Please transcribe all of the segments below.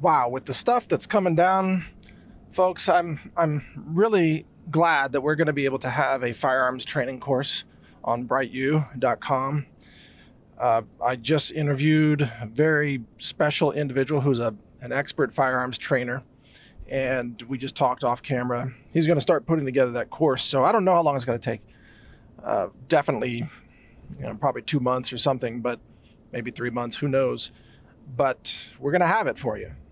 wow, with the stuff that's coming down, folks, I'm really glad that we're going to be able to have a firearms training course on brightu.com. I just interviewed a very special individual who's an expert firearms trainer, and we just talked off camera. He's going to start putting together that course, so I don't know how long it's going to take. Definitely, probably 2 months or something, but maybe 3 months, who knows. But we're going to have it for you.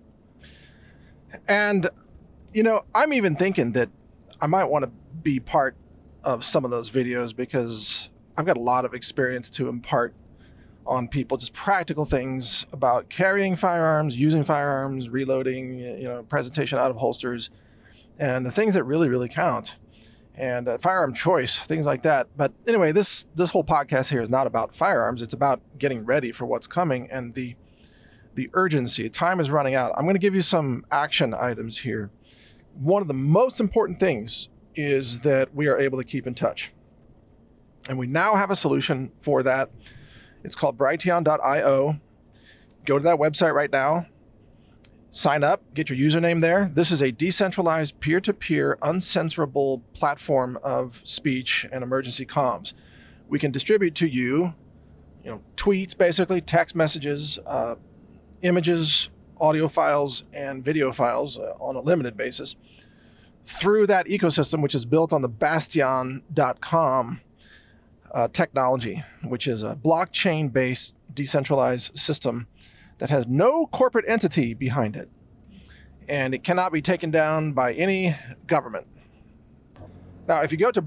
And, I'm even thinking that I might want to be part of some of those videos because I've got a lot of experience to impart on people, just practical things about carrying firearms, using firearms, reloading, presentation out of holsters, and the things that really, really count. And firearm choice, things like that. But anyway, this whole podcast here is not about firearms. It's about getting ready for what's coming and the urgency. Time is running out. I'm going to give you some action items here. One of the most important things is that we are able to keep in touch. And we now have a solution for that. It's called Brighteon.io. Go to that website right now. Sign up, get your username there. This is a decentralized, peer-to-peer, uncensorable platform of speech and emergency comms. We can distribute to you, tweets, basically, text messages, images, audio files, and video files on a limited basis through that ecosystem, which is built on the Bastion.com technology, which is a blockchain-based decentralized system that has no corporate entity behind it, and it cannot be taken down by any government. Now, if you go to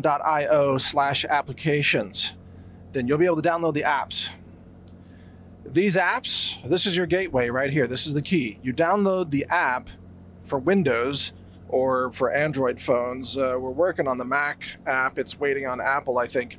brighteon.io/applications, then you'll be able to download the apps. These apps, this is your gateway right here. This is the key. You download the app for Windows or for Android phones. We're working on the Mac app. It's waiting on Apple, I think.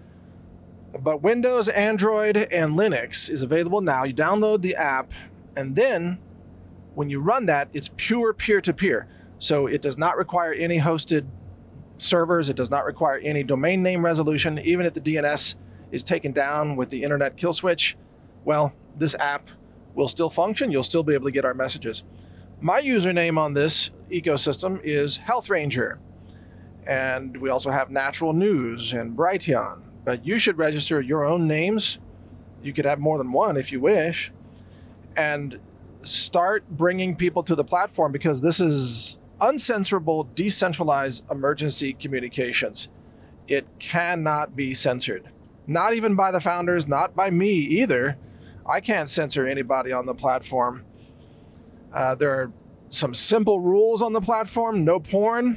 But Windows, Android, and Linux is available now. You download the app, and then when you run that, it's pure peer-to-peer. So it does not require any hosted servers. It does not require any domain name resolution. Even if the DNS is taken down with the internet kill switch, well, this app will still function. You'll still be able to get our messages. My username on this ecosystem is Health Ranger. And we also have Natural News and Brighteon. But you should register your own names. You could have more than one if you wish. And start bringing people to the platform, because this is uncensorable, decentralized emergency communications. It cannot be censored. Not even by the founders, not by me either. I can't censor anybody on the platform. There are some simple rules on the platform: no porn,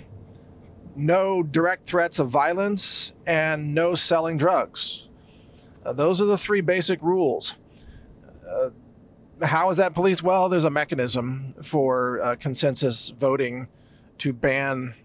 no direct threats of violence, and no selling drugs. Those are the 3 basic rules. How is that policed? Well, there's a mechanism for consensus voting to ban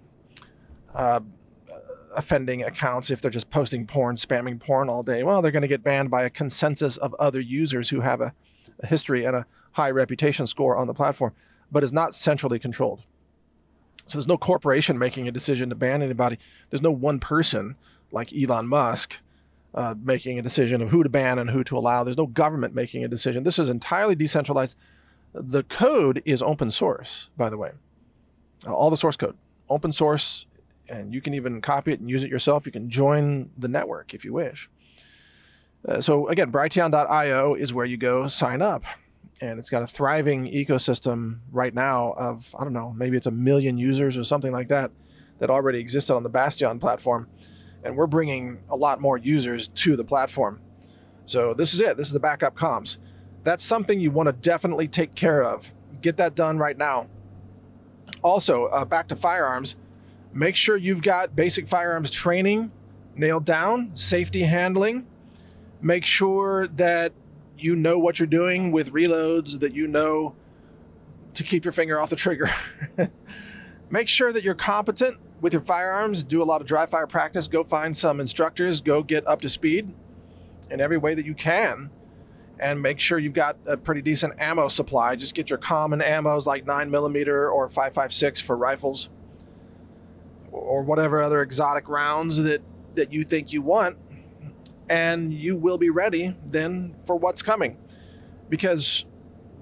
offending accounts if they're just posting porn, spamming porn all day. Well, they're going to get banned by a consensus of other users who have a history and a high reputation score on the platform, but is not centrally controlled. So there's no corporation making a decision to ban anybody. There's no one person like Elon Musk making a decision of who to ban and who to allow. There's no government making a decision. This is entirely decentralized. The code is open source, by the way. All the source code, open source, and you can even copy it and use it yourself. You can join the network if you wish. So again, Brighteon.io is where you go sign up. And it's got a thriving ecosystem right now of, I don't know, maybe it's 1 million users or something like that already existed on the Bastion platform. And we're bringing a lot more users to the platform. So this is it. This is the backup comms. That's something you want to definitely take care of. Get that done right now. Also, back to firearms, make sure you've got basic firearms training nailed down, safety handling. Make sure that you know what you're doing with reloads, that you know to keep your finger off the trigger. Make sure that you're competent with your firearms. Do a lot of dry fire practice. Go find some instructors. Go get up to speed in every way that you can. And make sure you've got a pretty decent ammo supply. Just get your common ammos like 9mm or 5.56 for rifles, or whatever other exotic rounds that you think you want. And you will be ready then for what's coming. Because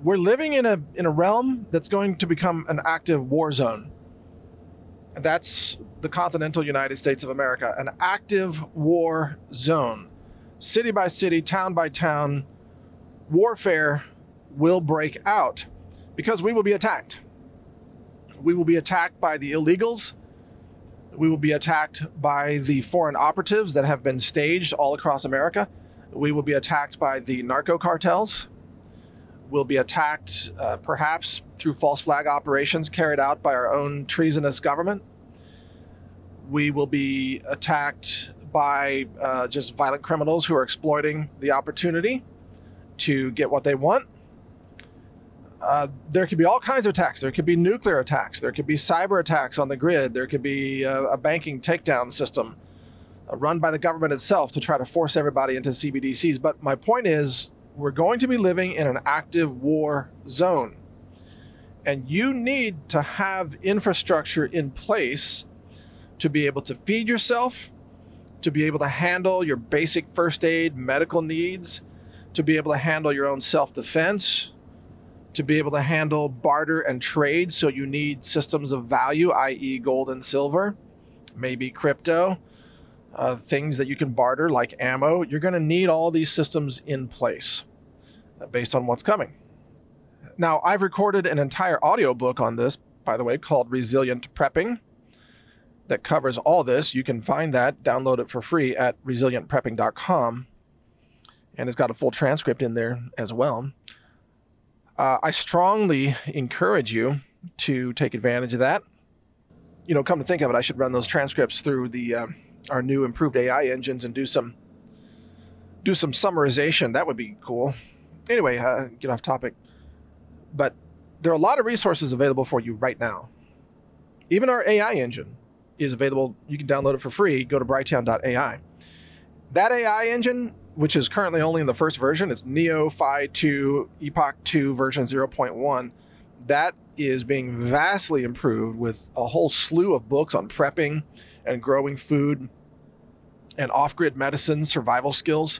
We're living in a realm that's going to become an active war zone. And that's the continental United States of America, an active war zone. City by city, town by town, warfare will break out because we will be attacked. We will be attacked by the illegals. We will be attacked by the foreign operatives that have been staged all across America. We will be attacked by the narco cartels. We'll be attacked perhaps through false flag operations carried out by our own treasonous government. We will be attacked by just violent criminals who are exploiting the opportunity to get what they want. There could be all kinds of attacks. There could be nuclear attacks. There could be cyber attacks on the grid. There could be a banking takedown system run by the government itself to try to force everybody into CBDCs. But my point is, we're going to be living in an active war zone. And you need to have infrastructure in place to be able to feed yourself, to be able to handle your basic first aid medical needs, to be able to handle your own self-defense, to be able to handle barter and trade. So you need systems of value, i.e. gold and silver, maybe crypto, things that you can barter like ammo. You're going to need all these systems in place based on what's coming. Now, I've recorded an entire audiobook on this, by the way, called Resilient Prepping, that covers all this. You can find that, download it for free at resilientprepping.com, and it's got a full transcript in there as well. I strongly encourage you to take advantage of that. You know, come to think of it, I should run those transcripts through our new improved AI engines and do some summarization. That would be cool. Anyway, get off topic. But there are a lot of resources available for you right now. Even our AI engine is available. You can download it for free. Go to brighteon.ai. That AI engine, which is currently only in the first version, it's Neo Phi 2 Epoch 2 version 0.1. That is being vastly improved with a whole slew of books on prepping and growing food and off-grid medicine, survival skills.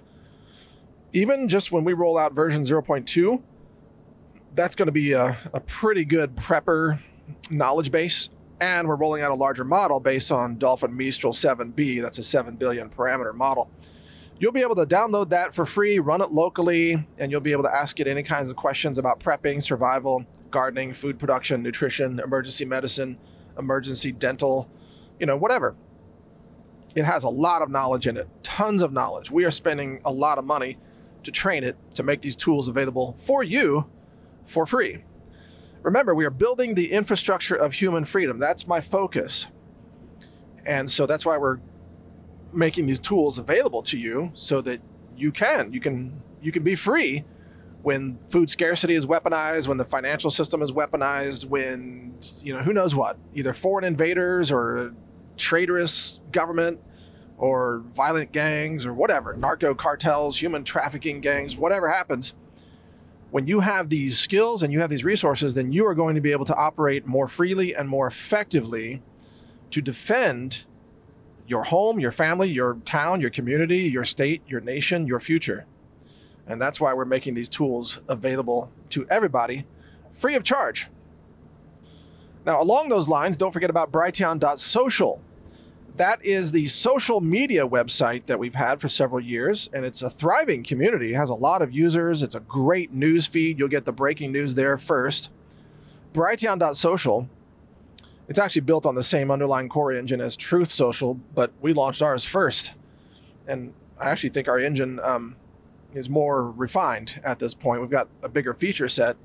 Even just when we roll out version 0.2, that's going to be a pretty good prepper knowledge base. And we're rolling out a larger model based on Dolphin Mistral 7B. That's a 7 billion parameter model. You'll be able to download that for free, run it locally, and you'll be able to ask it any kinds of questions about prepping, survival, gardening, food production, nutrition, emergency medicine, emergency dental, whatever. It has a lot of knowledge in it, tons of knowledge. We are spending a lot of money to train it to make these tools available for you for free. Remember, we are building the infrastructure of human freedom. That's my focus. And so that's why we're making these tools available to you so that you can be free when food scarcity is weaponized, when the financial system is weaponized, when, who knows what, either foreign invaders or traitorous government or violent gangs or whatever, narco cartels, human trafficking gangs, whatever happens. When you have these skills and you have these resources, then you are going to be able to operate more freely and more effectively to defend your home, your family, your town, your community, your state, your nation, your future. And that's why we're making these tools available to everybody free of charge. Now, along those lines, don't forget about Brighteon.social. That is the social media website that we've had for several years, and it's a thriving community. It has a lot of users. It's a great news feed. You'll get the breaking news there first. Brighteon.social, it's actually built on the same underlying core engine as Truth Social, but we launched ours first. And I actually think our engine is more refined at this point. We've got a bigger feature set.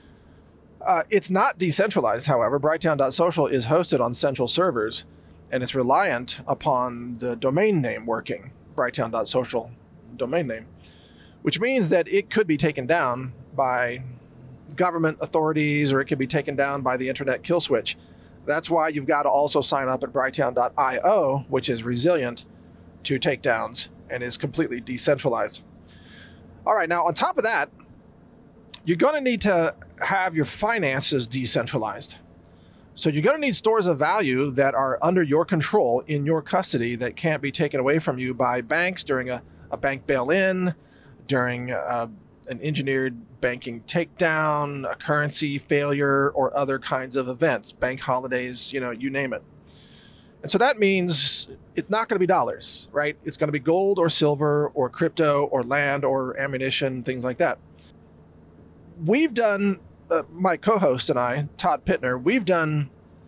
It's not decentralized, however. Brighteon.social is hosted on central servers, and it's reliant upon the domain name working, Brighteon.social domain name, which means that it could be taken down by government authorities, or it could be taken down by the internet kill switch. That's why you've got to also sign up at Brighteon.io, which is resilient to takedowns and is completely decentralized. All right, now on top of that, you're going to need to have your finances decentralized. So you're going to need stores of value that are under your control, in your custody, that can't be taken away from you by banks during a bank bail-in, during an engineered banking takedown, a currency failure, or other kinds of events, bank holidays, you name it. And so that means it's not going to be dollars, right? It's going to be gold or silver or crypto or land or ammunition, things like that. We've done, my co-host and I, Todd Pittner, we've done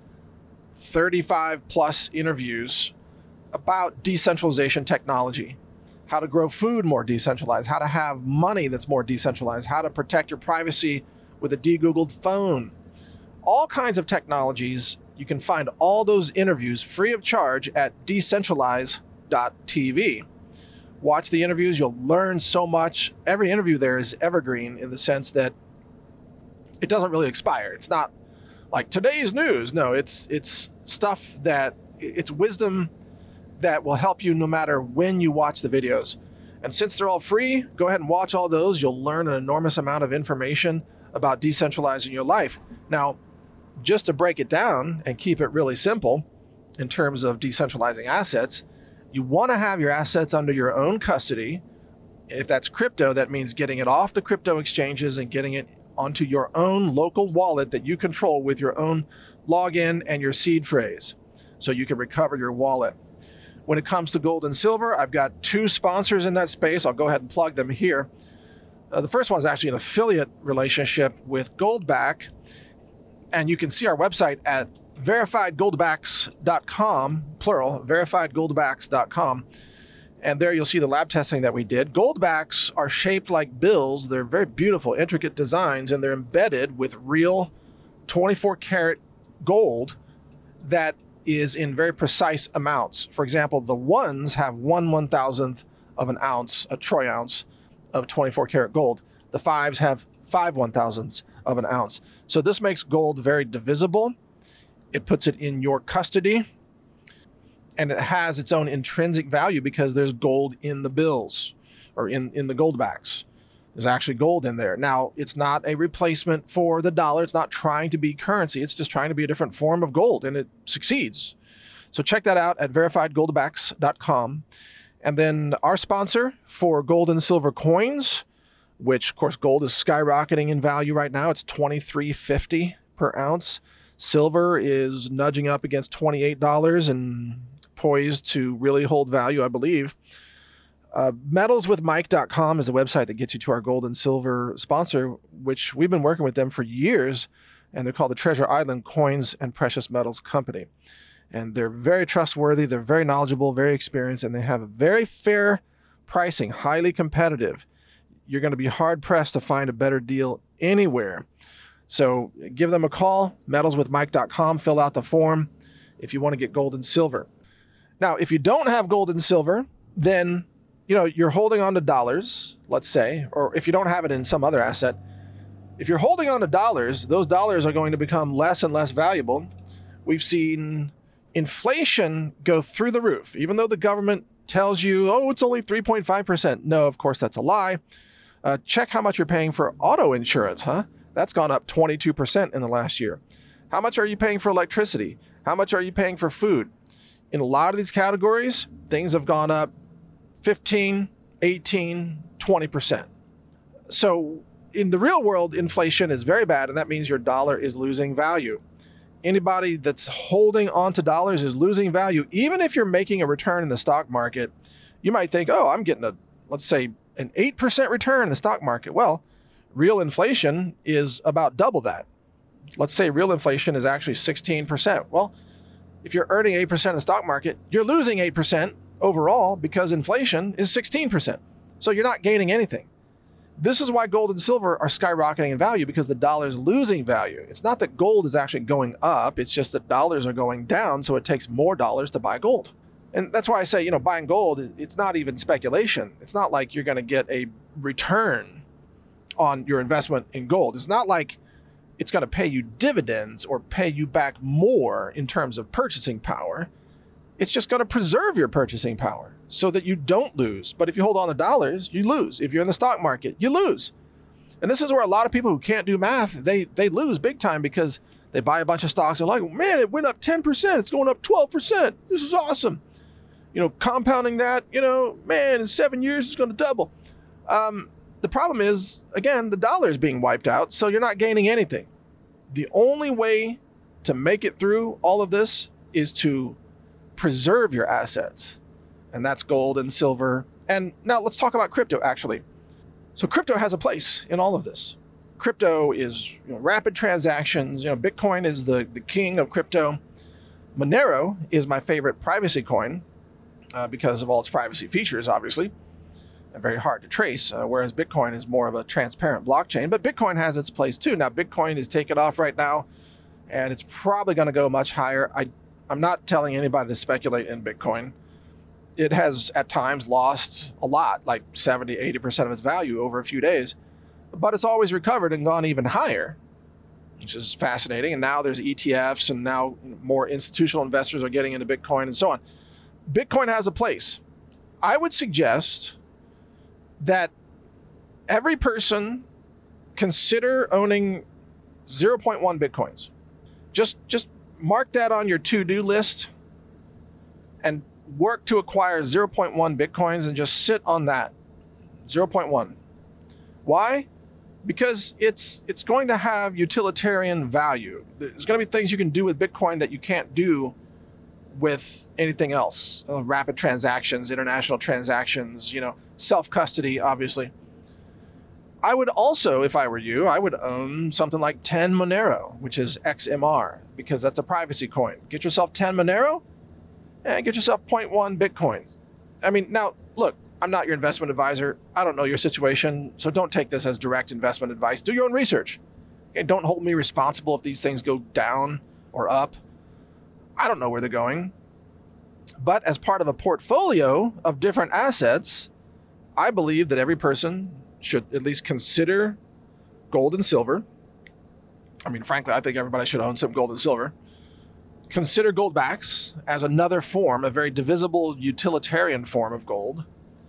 35 plus interviews about decentralization technology, how to grow food more decentralized, how to have money that's more decentralized, how to protect your privacy with a de-Googled phone, all kinds of technologies. You can find all those interviews free of charge at decentralize.tv. Watch the interviews. You'll learn so much. Every interview there is evergreen in the sense that it doesn't really expire. It's not like today's news. No, it's stuff it's wisdom that will help you no matter when you watch the videos. And since they're all free, go ahead and watch all those. You'll learn an enormous amount of information about decentralizing your life. Now, just to break it down and keep it really simple in terms of decentralizing assets, you want to have your assets under your own custody. If that's crypto, that means getting it off the crypto exchanges and getting it onto your own local wallet that you control with your own login and your seed phrase, so you can recover your wallet. When it comes to gold and silver, I've got 2 sponsors in that space. I'll go ahead and plug them here. The first one is actually an affiliate relationship with Goldback. And you can see our website at verifiedgoldbacks.com, plural, verifiedgoldbacks.com. And there you'll see the lab testing that we did. Goldbacks are shaped like bills. They're very beautiful, intricate designs, and they're embedded with real 24 karat gold that is in very precise amounts. For example, the ones have 1/1000th of an ounce, a troy ounce of 24 karat gold. The 5s have 5/1000ths of an ounce. So this makes gold very divisible. It puts it in your custody, and it has its own intrinsic value because there's gold in the bills or in the Goldbacks. There's actually gold in there. Now, it's not a replacement for the dollar. It's not trying to be currency. It's just trying to be a different form of gold, and it succeeds. So check that out at verifiedgoldbacks.com. And then our sponsor for gold and silver coins, which, of course, gold is skyrocketing in value right now. It's $23.50 per ounce. Silver is nudging up against $28 and poised to really hold value, I believe. Metalswithmike.com is the website that gets you to our gold and silver sponsor, which we've been working with them for years, and they're called the Treasure Island Coins and Precious Metals Company. And they're very trustworthy, they're very knowledgeable, very experienced, and they have a very fair pricing, highly competitive. You're going to be hard-pressed to find a better deal anywhere. So give them a call, metalswithmike.com, fill out the form if you want to get gold and silver. Now, if you don't have gold and silver, then you're holding on to dollars, let's say, or if you don't have it in some other asset, if you're holding on to dollars, those dollars are going to become less and less valuable. We've seen inflation go through the roof, even though the government tells you, oh, it's only 3.5%. No, of course, that's a lie. Check how much you're paying for auto insurance, huh? That's gone up 22% in the last year. How much are you paying for electricity? How much are you paying for food? In a lot of these categories, things have gone up 15, 18, 20%. So in the real world, inflation is very bad, and that means your dollar is losing value. Anybody that's holding on to dollars is losing value. Even if you're making a return in the stock market, you might think, oh, I'm getting let's say an 8% return in the stock market. Well, real inflation is about double that. Let's say real inflation is actually 16%. Well, if you're earning 8% in the stock market, you're losing 8% overall because inflation is 16%. So you're not gaining anything. This is why gold and silver are skyrocketing in value, because the dollar is losing value. It's not that gold is actually going up. It's just that dollars are going down. So it takes more dollars to buy gold. And that's why I say, buying gold, it's not even speculation. It's not like you're going to get a return on your investment in gold. It's not like it's going to pay you dividends or pay you back more in terms of purchasing power. It's just going to preserve your purchasing power so that you don't lose. But if you hold on to dollars, you lose. If you're in the stock market, you lose. And this is where a lot of people who can't do math, they lose big time because they buy a bunch of stocks and like, man, it went up 10%. It's going up 12%. This is awesome. Compounding that, man, in 7 years, it's going to double. The the problem is, again, the dollar is being wiped out, so you're not gaining anything. The only way to make it through all of this is to preserve your assets. And that's gold and silver. And now let's talk about crypto, actually. So crypto has a place in all of this. Crypto is rapid transactions. Bitcoin is the king of crypto. Monero is my favorite privacy coin because of all its privacy features, obviously. And very hard to trace, whereas Bitcoin is more of a transparent blockchain. But Bitcoin has its place too. Now, Bitcoin is taking off right now, and it's probably going to go much higher. I'm not telling anybody to speculate in Bitcoin. It has at times lost a lot, like 70, 80% of its value over a few days, but it's always recovered and gone even higher, which is fascinating. And now there's ETFs, and now more institutional investors are getting into Bitcoin and so on. Bitcoin has a place. I would suggest that every person consider owning 0.1 Bitcoins. Just mark that on your to-do list and work to acquire 0.1 Bitcoins and just sit on that. 0.1. Why? Because it's going to have utilitarian value. There's going to be things you can do with Bitcoin that you can't do with anything else. Rapid transactions, international transactions, self-custody, obviously. I would also, if I were you, I would own something like 10 Monero, which is XMR, because that's a privacy coin. Get yourself 10 Monero and get yourself 0.1 Bitcoin. I mean, now, look, I'm not your investment advisor. I don't know your situation, so don't take this as direct investment advice. Do your own research. Okay, don't hold me responsible if these things go down or up. I don't know where they're going. But as part of a portfolio of different assets, I believe that every person should at least consider gold and silver. I mean, frankly, I think everybody should own some gold and silver. Consider gold backs as another form, a very divisible utilitarian form of gold.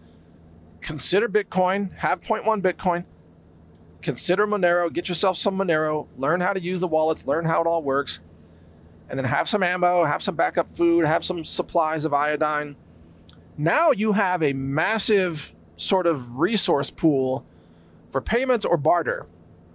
Consider Bitcoin, have 0.1 Bitcoin. Consider Monero, get yourself some Monero, learn how to use the wallets, learn how it all works, and then have some ammo, have some backup food, have some supplies of iodine. Now you have a massive sort of resource pool for payments or barter,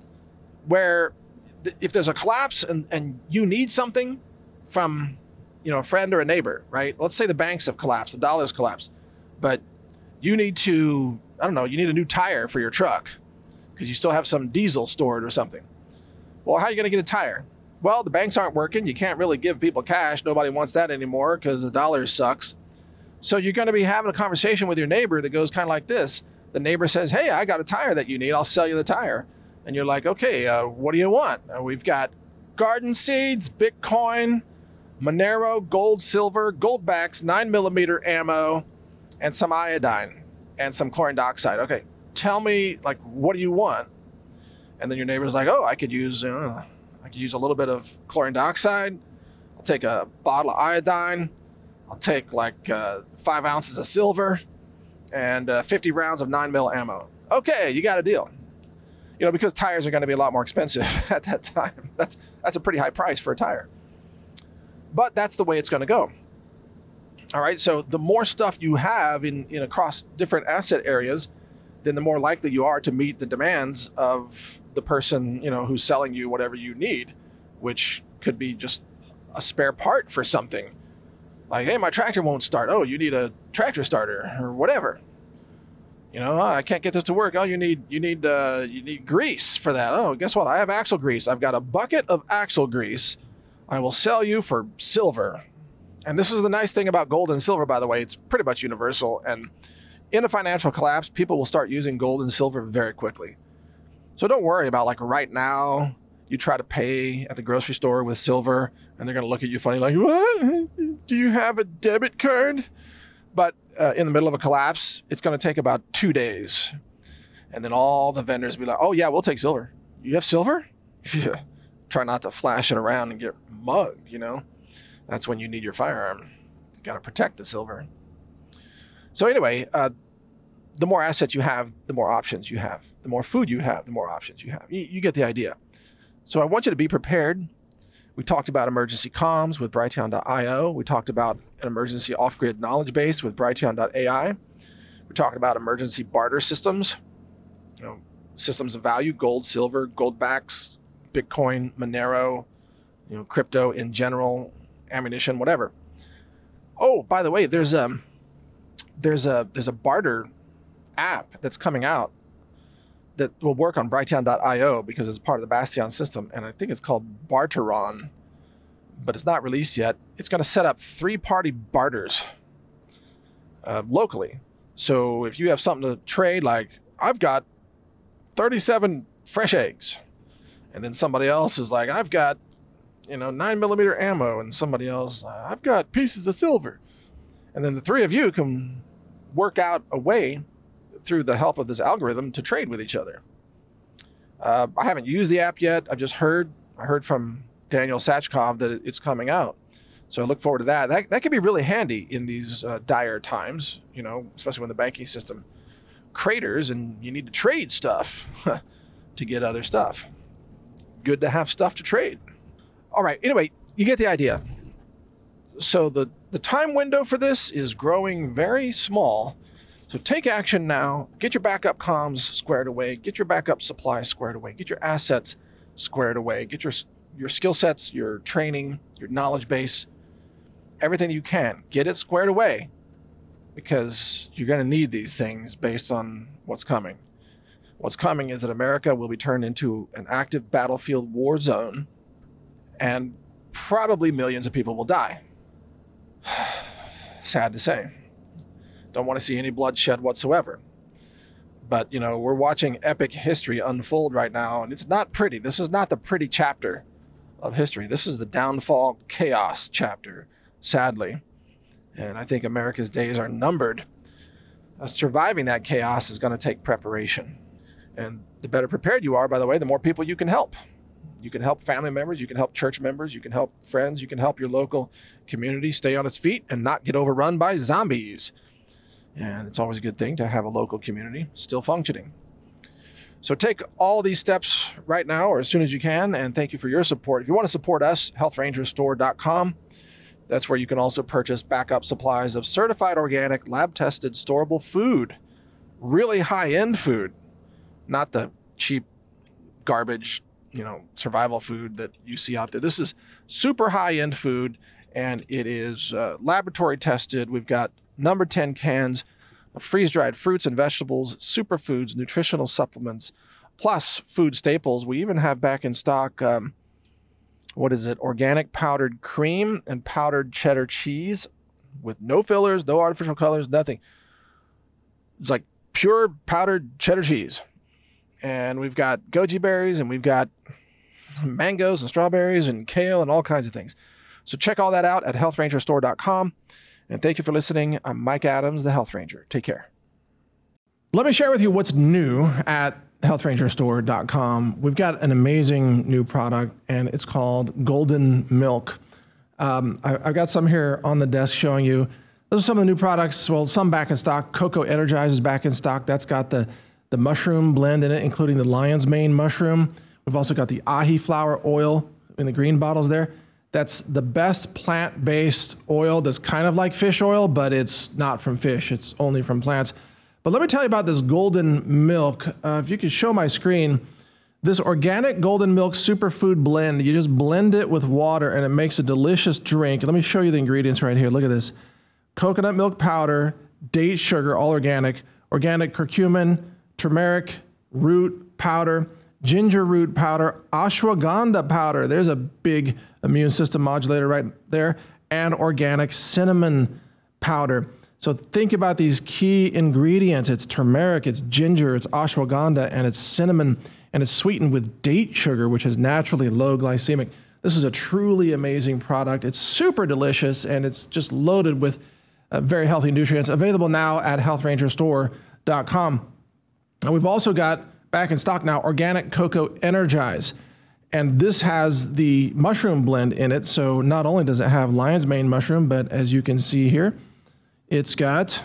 where if there's a collapse and you need something from a friend or a neighbor, right? Let's say the banks have collapsed, the dollar's collapsed, but you need to, you need a new tire for your truck because you still have some diesel stored or something. Well, how are you going to get a tire? Well, the banks aren't working. You can't really give people cash. Nobody wants that anymore because the dollar sucks. So you're going to be having a conversation with your neighbor that goes kind of like this. The neighbor says, hey, I got a tire that you need. I'll sell you the tire. And you're like, okay, what do you want? We've got garden seeds, Bitcoin, Monero, gold, silver, gold backs, 9mm ammo, and some iodine and some chlorine dioxide. Okay, tell me, what do you want? And then your neighbor's like, oh, I could use a little bit of chlorine dioxide. I'll take a bottle of iodine. I'll take 5 ounces of silver and 50 rounds of 9mm ammo. Okay, you got a deal. Because tires are going to be a lot more expensive at that time. That's a pretty high price for a tire. But that's the way it's going to go. All right, so the more stuff you have in across different asset areas, then the more likely you are to meet the demands of the person, who's selling you whatever you need, which could be just a spare part for something. Like, hey, my tractor won't start. Oh, you need a tractor starter or whatever. I can't get this to work. Oh, you need grease for that. Oh, guess what? I have axle grease. I've got a bucket of axle grease. I will sell you for silver. And this is the nice thing about gold and silver, by the way. It's pretty much universal. And in a financial collapse, people will start using gold and silver very quickly. So don't worry about right now, you try to pay at the grocery store with silver and they're going to look at you funny like, what? Do you have a debit card? But in the middle of a collapse, it's going to take about 2 days. And then all the vendors will be like, oh, yeah, we'll take silver. You have silver? Try not to flash it around and get mugged, That's when you need your firearm. You got to protect the silver. So anyway, the more assets you have, the more options you have. The more food you have, the more options you have. You get the idea. So I want you to be prepared. We talked about emergency comms with Brighteon.io. We talked about an emergency off-grid knowledge base with Brighteon.ai. We're talking about emergency barter systems systems of value: gold, silver, gold backs, Bitcoin, Monero, crypto in general, ammunition, whatever. Oh, by the way, there's a barter app that's coming out that will work on Brighteon.io because it's part of the Bastion system, and I think it's called Barteron, but it's not released yet. It's going to set up 3-party barters locally. So if you have something to trade, like I've got 37 fresh eggs, and then somebody else is like, I've got 9mm ammo, and somebody else, I've got pieces of silver, and then the three of you can work out a way through the help of this algorithm to trade with each other. I haven't used the app yet. I heard from Daniel Sachkov that it's coming out. So I look forward to that. That can be really handy in these dire times, especially when the banking system craters and you need to trade stuff to get other stuff. Good to have stuff to trade. All right, anyway, you get the idea. So the time window for this is growing very small. So take action now. Get your backup comms squared away. Get your backup supply squared away. Get your assets squared away. Get your skill sets, your training, your knowledge base, everything you can. Get it squared away because you're going to need these things based on what's coming. What's coming is that America will be turned into an active battlefield war zone, and probably millions of people will die. Sad to say. Don't want to see any bloodshed whatsoever. But, we're watching epic history unfold right now, and it's not pretty. This is not the pretty chapter of history. This is the downfall chaos chapter, sadly. And I think America's days are numbered. Surviving that chaos is going to take preparation. And the better prepared you are, by the way, the more people you can help. You can help family members, you can help church members, you can help friends, you can help your local community stay on its feet and not get overrun by zombies. And it's always a good thing to have a local community still functioning. So take all these steps right now or as soon as you can, and thank you for your support. If you want to support us, healthrangerstore.com. That's where you can also purchase backup supplies of certified organic, lab-tested, storable food. Really high-end food, not the cheap garbage, survival food that you see out there. This is super high-end food, and it is laboratory tested. We've got number 10 cans of freeze-dried fruits and vegetables, superfoods, nutritional supplements, plus food staples. We even have back in stock, organic powdered cream and powdered cheddar cheese with no fillers, no artificial colors, nothing. It's like pure powdered cheddar cheese. And we've got goji berries, and we've got mangoes and strawberries and kale and all kinds of things. So check all that out at healthrangerstore.com. And thank you for listening. I'm Mike Adams, the Health Ranger. Take care. Let me share with you what's new at healthrangerstore.com. We've got an amazing new product, and it's called Golden Milk. I've got some here on the desk showing you. Those are some of the new products. Well, some back in stock. Cocoa Energize is back in stock. That's got the mushroom blend in it, including the lion's mane mushroom. We've also got the ahi flower oil in the green bottles there. That's the best plant-based oil that's kind of like fish oil, but it's not from fish. It's only from plants. But let me tell you about this golden milk. If you could show my screen, this organic golden milk superfood blend, you just blend it with water and it makes a delicious drink. Let me show you the ingredients right here. Look at this. Coconut milk powder, date sugar, all organic curcumin, turmeric root powder, ginger root powder, ashwagandha powder. There's a big immune system modulator right there, and organic cinnamon powder. So think about these key ingredients. It's turmeric, it's ginger, it's ashwagandha, and it's cinnamon, and it's sweetened with date sugar, which is naturally low glycemic. This is a truly amazing product. It's super delicious, and it's just loaded with very healthy nutrients. Available now at healthrangerstore.com. And we've also got back in stock now Organic Cocoa Energize. And this has the mushroom blend in it. So not only does it have lion's mane mushroom, but as you can see here, it's got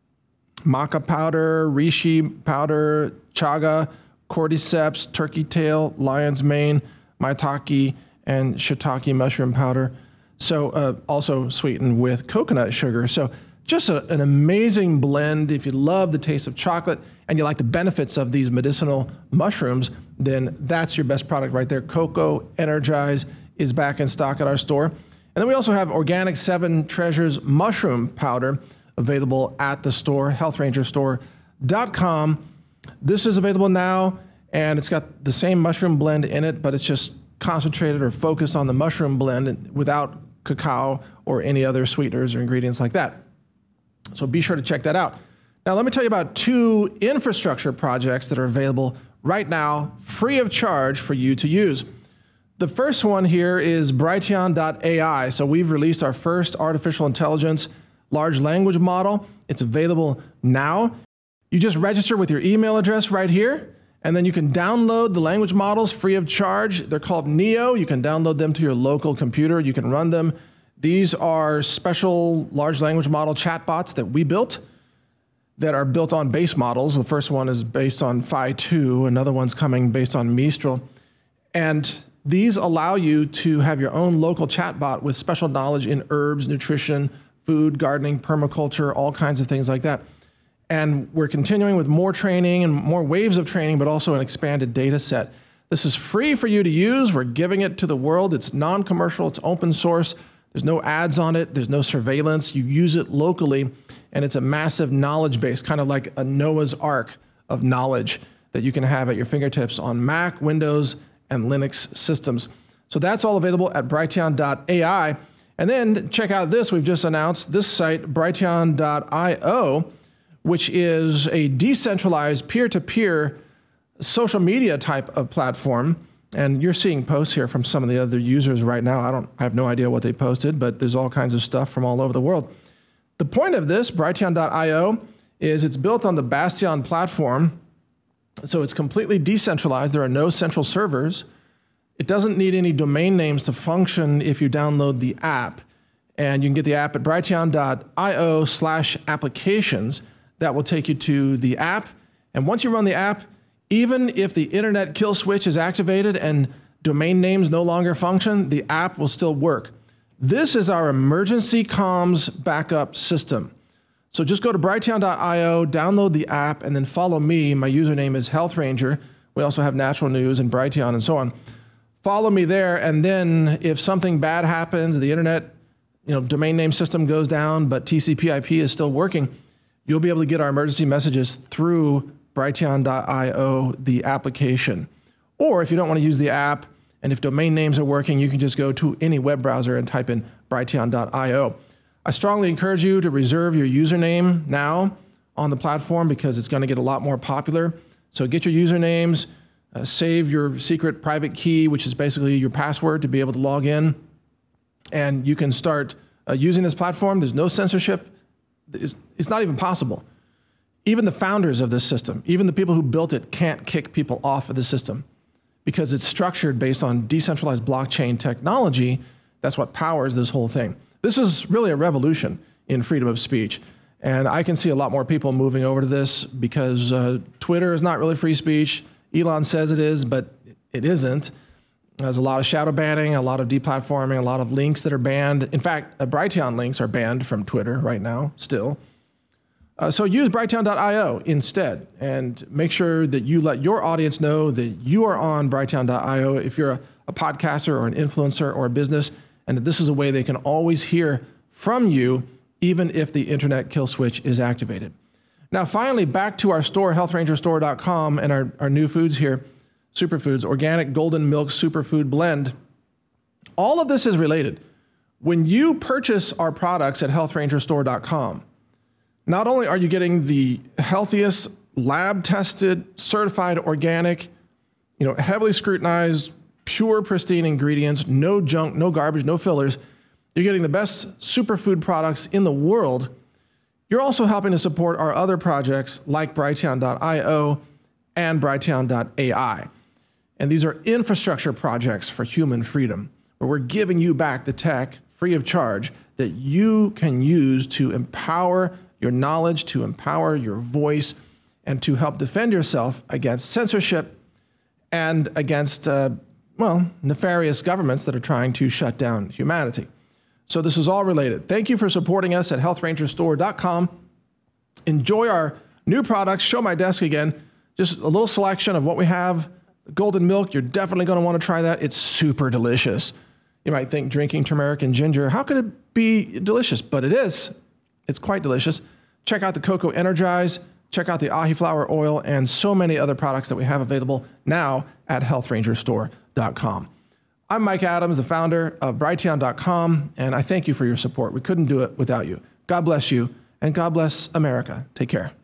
maca powder, reishi powder, chaga, cordyceps, turkey tail, lion's mane, maitake, and shiitake mushroom powder. So also sweetened with coconut sugar. So Just an amazing blend. If you love the taste of chocolate and you like the benefits of these medicinal mushrooms, then that's your best product right there. Cocoa Energize is back in stock at our store. And then we also have Organic 7 Treasures mushroom powder available at the store, healthrangerstore.com. This is available now, and it's got the same mushroom blend in it, but it's just concentrated or focused on the mushroom blend without cacao or any other sweeteners or ingredients like that. So be sure to check that out. Now, let me tell you about 2 infrastructure projects that are available right now, free of charge for you to use. The first one here is Brighteon.ai. So we've released our first artificial intelligence large language model. It's available now. You just register with your email address right here, and then you can download the language models free of charge. They're called Neo. You can download them to your local computer. You can run them. These are special large language model chatbots that we built that are built on base models. The first one is based on Phi 2. Another one's coming based on Mistral. And these allow you to have your own local chatbot with special knowledge in herbs, nutrition, food, gardening, permaculture, all kinds of things like that. And we're continuing with more training and more waves of training, but also an expanded data set. This is free for you to use. We're giving it to the world. It's non-commercial. It's open source. There's no ads on it. There's no surveillance. You use it locally, and it's a massive knowledge base, kind of like a Noah's Ark of knowledge that you can have at your fingertips on Mac, Windows, and Linux systems. So that's all available at Brighteon.ai. And then check out this. We've just announced this site, Brighteon.io, which is a decentralized peer-to-peer social media type of platform. And you're seeing posts here from some of the other users right now. I have no idea what they posted, but there's all kinds of stuff from all over the world. The point of this, Brighteon.io, is it's built on the Bastion platform. So it's completely decentralized. There are no central servers. It doesn't need any domain names to function if you download the app. And you can get the app at Brighteon.io/applications. That will take you to the app. And once you run the app, even if the internet kill switch is activated and domain names no longer function, the app will still work. This is our emergency comms backup system. So just go to Brighteon.io, download the app, and then follow me. My username is Health Ranger. We also have Natural News and Brighteon and so on. Follow me there, and then if something bad happens, the internet, domain name system goes down, but TCP/IP is still working, you'll be able to get our emergency messages through Brighteon.io, the application. Or if you don't want to use the app, and if domain names are working, you can just go to any web browser and type in Brighteon.io. I strongly encourage you to reserve your username now on the platform because it's going to get a lot more popular. So get your usernames, save your secret private key, which is basically your password to be able to log in, and you can start using this platform. There's no censorship. It's not even possible. Even the founders of this system, even the people who built it, can't kick people off of the system because it's structured based on decentralized blockchain technology. That's what powers this whole thing. This is really a revolution in freedom of speech. And I can see a lot more people moving over to this because Twitter is not really free speech. Elon says it is, but it isn't. There's a lot of shadow banning, a lot of deplatforming, a lot of links that are banned. In fact, Brighteon links are banned from Twitter right now, still. So use Brighteon.io instead, and make sure that you let your audience know that you are on Brighteon.io if you're a podcaster or an influencer or a business, and that this is a way they can always hear from you, even if the internet kill switch is activated. Now, finally, back to our store, healthrangerstore.com, and our new foods here, superfoods, organic golden milk superfood blend. All of this is related. When you purchase our products at healthrangerstore.com, not only are you getting the healthiest, lab-tested, certified organic, heavily scrutinized, pure, pristine ingredients, no junk, no garbage, no fillers. You're getting the best superfood products in the world. You're also helping to support our other projects like Brighteon.io and Brighteon.ai. And these are infrastructure projects for human freedom, where we're giving you back the tech free of charge that you can use to empower your knowledge, to empower your voice, and to help defend yourself against censorship and against, nefarious governments that are trying to shut down humanity. So this is all related. Thank you for supporting us at healthrangerstore.com. Enjoy our new products. Show my desk again. Just a little selection of what we have. Golden milk, you're definitely going to want to try that. It's super delicious. You might think drinking turmeric and ginger, how could it be delicious? But it is. It's quite delicious. Check out the Cocoa Energize. Check out the Ahi Flower Oil and so many other products that we have available now at healthrangerstore.com. I'm Mike Adams, the founder of Brighteon.com, and I thank you for your support. We couldn't do it without you. God bless you, and God bless America. Take care.